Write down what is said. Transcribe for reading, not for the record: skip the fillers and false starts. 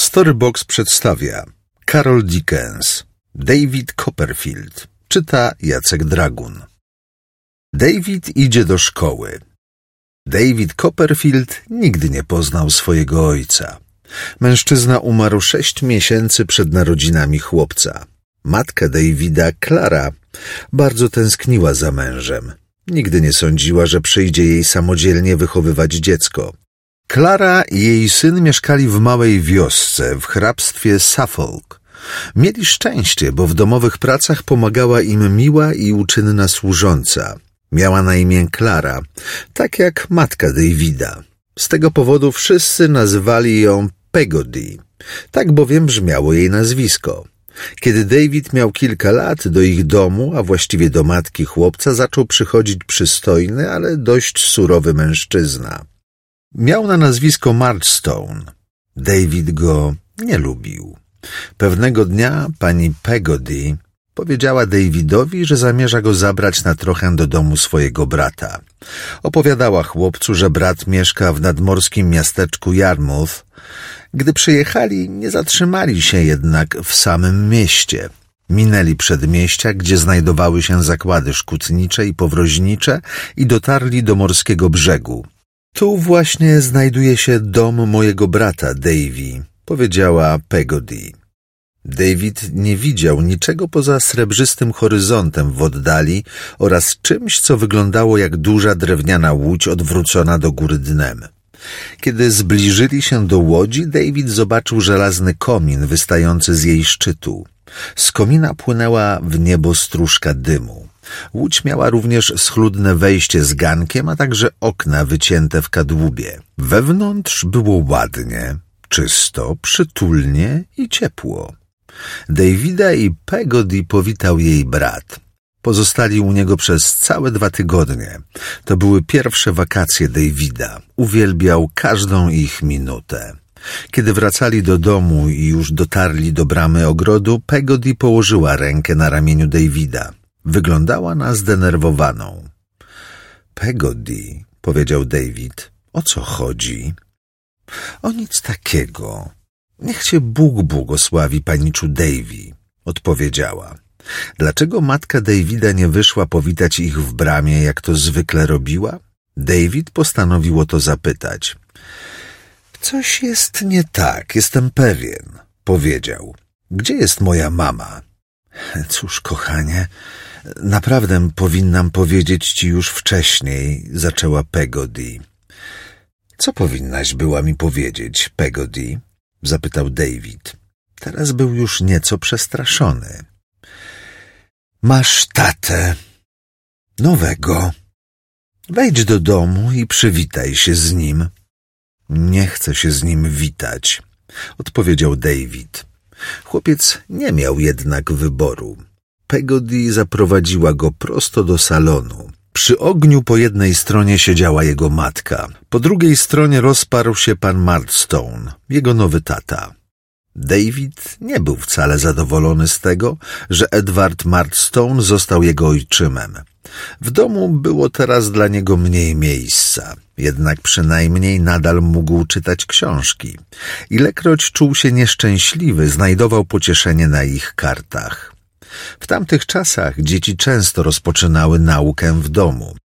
Storybox przedstawia Carol Dickens, David Copperfield, czyta Jacek Dragun. David idzie do szkoły. David Copperfield nigdy nie poznał swojego ojca. Mężczyzna umarł 6 miesięcy przed narodzinami chłopca. Matka Davida, Clara, bardzo tęskniła za mężem. Nigdy nie sądziła, że przyjdzie jej samodzielnie wychowywać dziecko. Clara i jej syn mieszkali w małej wiosce w hrabstwie Suffolk. Mieli szczęście, bo w domowych pracach pomagała im miła i uczynna służąca. Miała na imię Clara, tak jak matka Davida. Z tego powodu wszyscy nazywali ją Pegody, tak bowiem brzmiało jej nazwisko. Kiedy David miał kilka lat, do ich domu, a właściwie do matki chłopca, zaczął przychodzić przystojny, ale dość surowy mężczyzna. Miał na nazwisko Murdstone. David go nie lubił. Pewnego dnia pani Pegody powiedziała Davidowi, że zamierza go zabrać na trochę do domu swojego brata. Opowiadała chłopcu, że brat mieszka w nadmorskim miasteczku Yarmouth. Gdy przyjechali, nie zatrzymali się jednak w samym mieście. Minęli przedmieścia, gdzie znajdowały się zakłady szkutnicze i powroźnicze i dotarli do morskiego brzegu. Tu właśnie znajduje się dom mojego brata, Davy, powiedziała Pegody. David nie widział niczego poza srebrzystym horyzontem w oddali oraz czymś, co wyglądało jak duża drewniana łódź odwrócona do góry dnem. Kiedy zbliżyli się do łodzi, David zobaczył żelazny komin wystający z jej szczytu. Z komina płynęła w niebo stróżka dymu. Łódź miała również schludne wejście z gankiem, a także okna wycięte w kadłubie. Wewnątrz było ładnie, czysto, przytulnie i ciepło. Davida i Pegody powitał jej brat. Pozostali u niego przez całe 2 tygodnie. To były pierwsze wakacje Davida. Uwielbiał każdą ich minutę. Kiedy wracali do domu i już dotarli do bramy ogrodu, Pegody położyła rękę na ramieniu Davida. Wyglądała na zdenerwowaną. Pegody, powiedział David, o co chodzi? O nic takiego. Niech cię Bóg błogosławi, paniczu Davy, odpowiedziała. Dlaczego matka Davida nie wyszła powitać ich w bramie, jak to zwykle robiła? David postanowił o to zapytać. Coś jest nie tak, jestem pewien, powiedział. Gdzie jest moja mama? Cóż, kochanie, naprawdę powinnam powiedzieć ci już wcześniej, zaczęła Pegody. Co powinnaś była mi powiedzieć, Pegody? Zapytał David. Teraz był już nieco przestraszony. Masz tatę. Nowego. Wejdź do domu i przywitaj się z nim. Nie chcę się z nim witać, odpowiedział David. Chłopiec nie miał jednak wyboru. Pegody zaprowadziła go prosto do salonu. Przy ogniu po jednej stronie siedziała jego matka. Po drugiej stronie rozparł się pan Murdstone, jego nowy tata. David nie był wcale zadowolony z tego, że Edward Murdstone został jego ojczymem. W domu było teraz dla niego mniej miejsca, jednak przynajmniej nadal mógł czytać książki. Ilekroć czuł się nieszczęśliwy, znajdował pocieszenie na ich kartach. W tamtych czasach dzieci często rozpoczynały naukę w domu.